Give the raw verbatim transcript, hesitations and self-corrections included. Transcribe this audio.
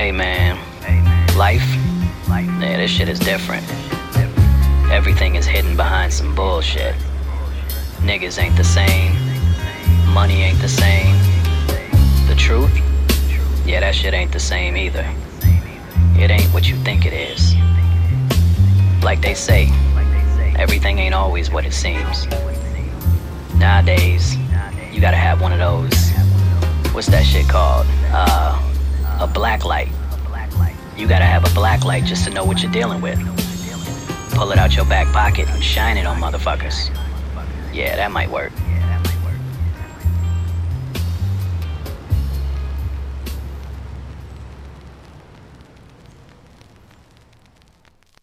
Hey man, life? Yeah, this shit is different. Everything is hidden behind some bullshit. Niggas ain't the same. Money ain't the same. The truth? Yeah, that shit ain't the same either. It ain't what you think it is. Like they say, everything ain't always what it seems. Nowadays, you gotta have one of those, what's that shit called? Uh, a black light. You gotta have a black light just to know what you're dealing with. Pull it out your back pocket and shine it on motherfuckers. Yeah, that might work.